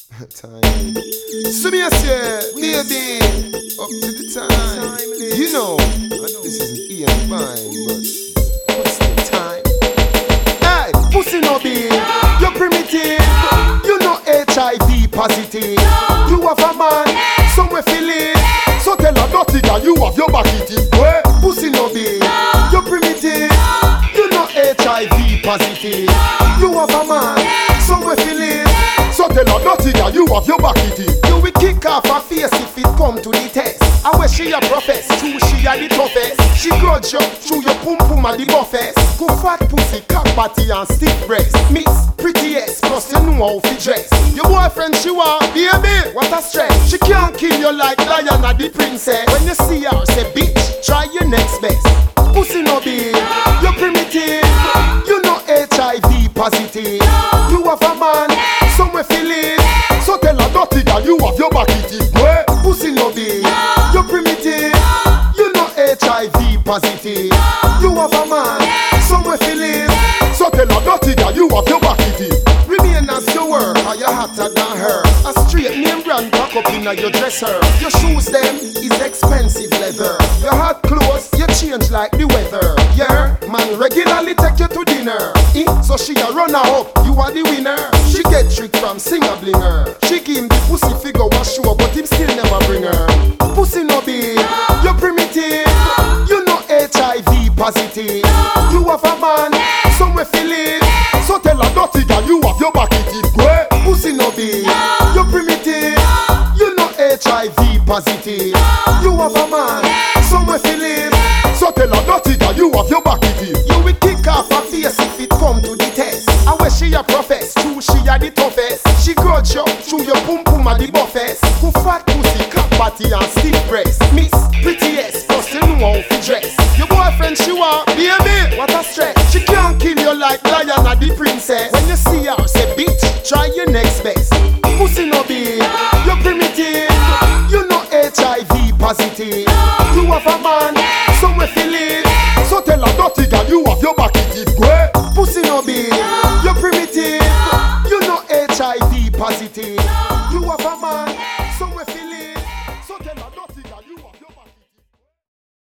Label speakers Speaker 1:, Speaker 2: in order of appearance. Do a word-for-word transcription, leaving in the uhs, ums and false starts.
Speaker 1: Time. So me I say, baby, up to the time. You know, this isn't Ian Fine, but what's the time? Hey, pussy no big, you're primitive. You know H I V positive. You have a man, somewhere feeling. So tell a dirty girl you have your back it. Hey, pussy no big, you're primitive. You know H I V positive. You have a man, somewhere feeling. So tell a dirty girl you have your back it. You will kick off her face if it come to the test. And when she a profess, true she a the toughest. She grudge you through your pum pum at the buffest. Go fat pussy, cock body and stiff breast. Miss prettiest, plus you know how to dress. Your boyfriend she want, baby, what a stress. She can't kill you like Diana the princess. When you see her, say bitch, try your next best. Pussy no big, you're primitive. You know H I V positive. You have a man, somewhere feeling. So tell a dirty girl you have your back it. Hey, pussy no big, you're primitive. You know H I V positive. You have a man, somewhere feeling. So tell a dirty girl you have your back it. Remain as you were, or you're hotter than her. A straight name brand back up in your dresser. Your shoes them is expensive leather. Your hot clothes, you change like the weather. Yeah, man regularly take you to dinner. Eh? So she a runner up, you are the winner. She get trick from singer blinger. She give him the pussy figure was sure, but him still never bring her. Pussy no big, you're primitive. You know H I V positive. You have a man, somewhere feeling. So tell a dirty girl you have your back it. Hey, pussy no big, you're primitive. You know H I V positive. You have a man, somewhere feeling. So tell a dirty girl you have your back it. You will kick off her face if it come to the test. And when she a profess, true she a the toughest. She grudge you through your pum pum at the buffest. Go fat pussy, cock body and stiff breast. Miss prettiest, plus you know how to dress. Your boyfriend she want, baby, what a stress. She can't kill you like Diana the princess. When you see her, say bitch, try your next best. Pussy no big, you're primitive. You know H I V positive. You have a man, somewhere feeling. So tell a dirty girl you have your back it. Hey, pussy no big, you're primitive. You know H I V positive.